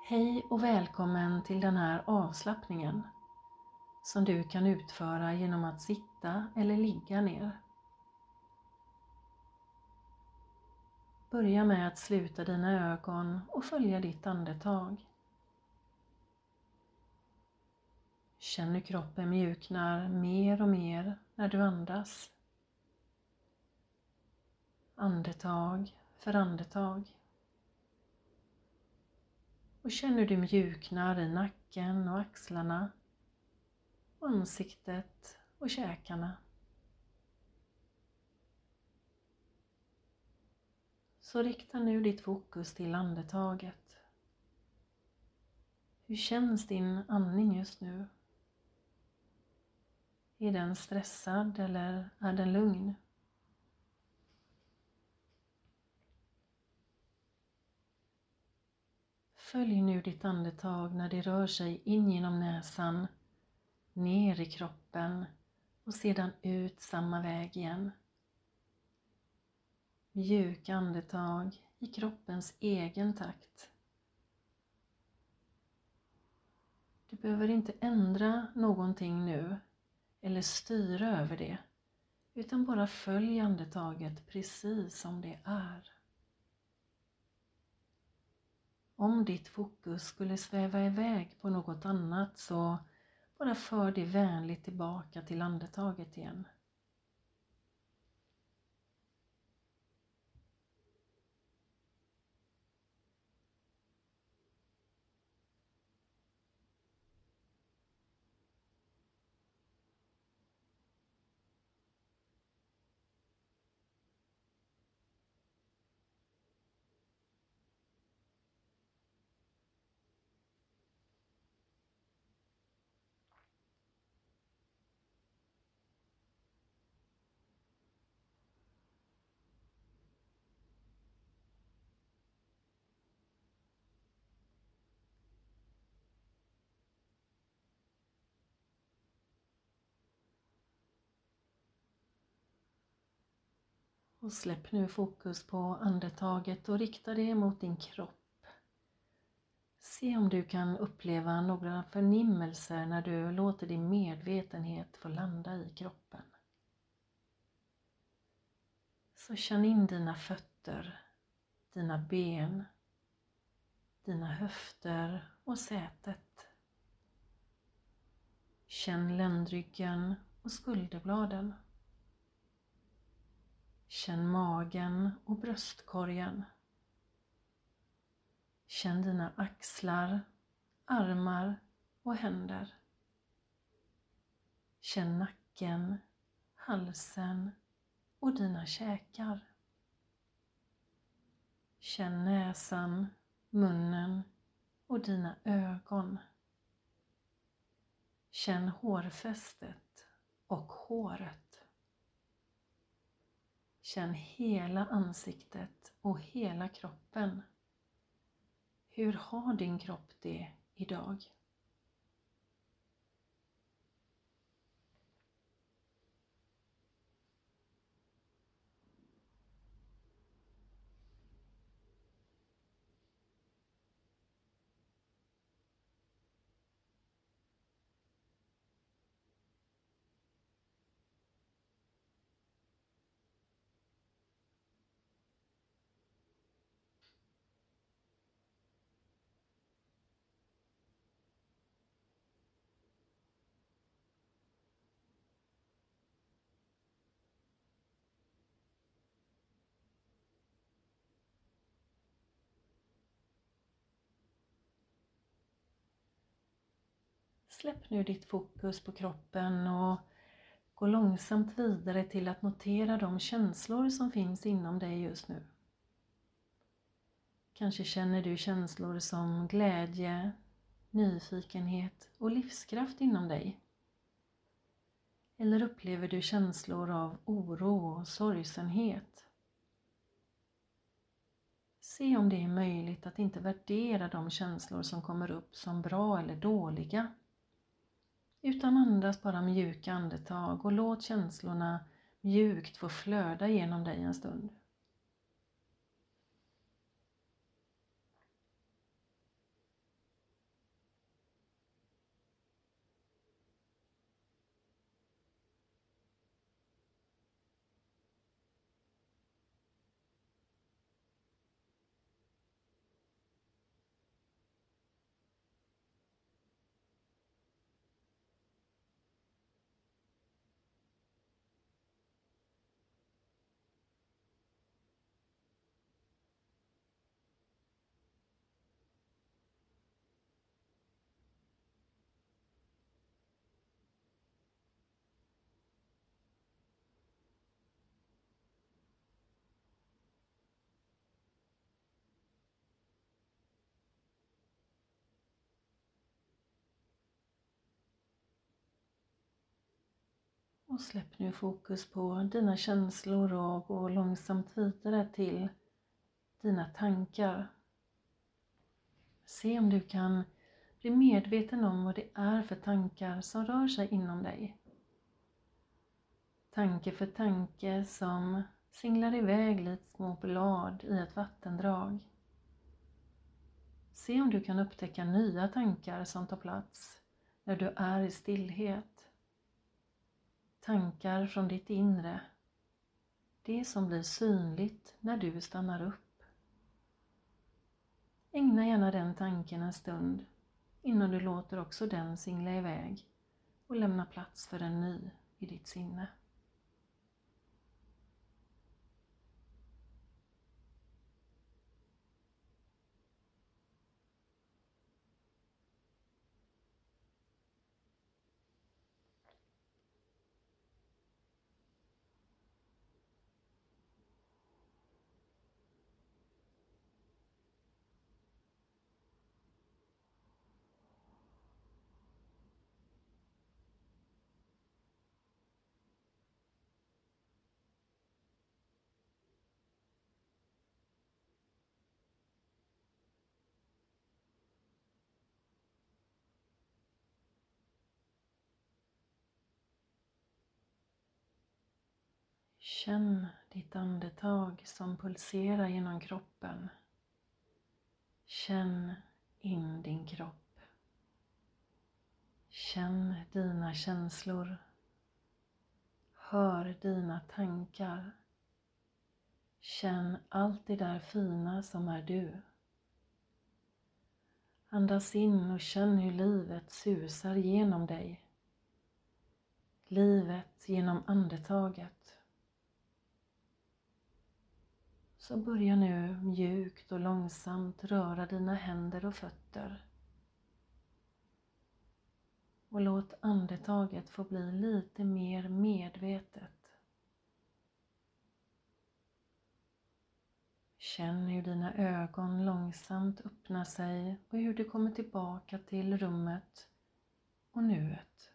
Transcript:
Hej och välkommen till den här avslappningen som du kan utföra genom att sitta eller ligga ner. Börja med att sluta dina ögon och följa ditt andetag. Känn hur kroppen mjuknar mer och mer när du andas. Andetag för andetag. Och känn hur du mjuknar i nacken och axlarna, och ansiktet och käkarna. Så rikta nu ditt fokus till andetaget. Hur känns din andning just nu? Är den stressad eller är den lugn? Följ nu ditt andetag när det rör sig in genom näsan, ner i kroppen och sedan ut samma väg igen. Mjuka andetag i kroppens egen takt. Du behöver inte ändra någonting nu eller styra över det, utan bara följ andetaget precis som det är. Om ditt fokus skulle sväva iväg på något annat, så bara för det vänligt tillbaka till andetaget igen. Och släpp nu fokus på andetaget och rikta det mot din kropp. Se om du kan uppleva några förnimmelser när du låter din medvetenhet få landa i kroppen. Så känn in dina fötter, dina ben, dina höfter och sätet. Känn ländryggen och skulderbladen. Känn magen och bröstkorgen. Känn dina axlar, armar och händer. Känn nacken, halsen och dina käkar. Känn näsan, munnen och dina ögon. Känn hårfästet och håret. Känn hela ansiktet och hela kroppen. Hur har din kropp det idag? Släpp nu ditt fokus på kroppen och gå långsamt vidare till att notera de känslor som finns inom dig just nu. Kanske känner du känslor som glädje, nyfikenhet och livskraft inom dig. Eller upplever du känslor av oro och sorgsenhet? Se om det är möjligt att inte värdera de känslor som kommer upp som bra eller dåliga. Utan andas bara mjuka andetag och låt känslorna mjukt få flöda genom dig en stund. Och släpp nu fokus på dina känslor och gå långsamt vidare till dina tankar. Se om du kan bli medveten om vad det är för tankar som rör sig inom dig. Tanke för tanke som singlar iväg likt små blad i ett vattendrag. Se om du kan upptäcka nya tankar som tar plats när du är i stillhet. Tankar från ditt inre. Det som blir synligt när du stannar upp. Ägna gärna den tanken en stund innan du låter också den singla iväg och lämna plats för en ny i ditt sinne. Känn ditt andetag som pulserar genom kroppen. Känn in din kropp. Känn dina känslor. Hör dina tankar. Känn allt det där fina som är du. Andas in och känn hur livet susar genom dig. Livet genom andetaget. Så börja nu mjukt och långsamt röra dina händer och fötter. Och låt andetaget få bli lite mer medvetet. Känn hur dina ögon långsamt öppnar sig och hur du kommer tillbaka till rummet och nuet.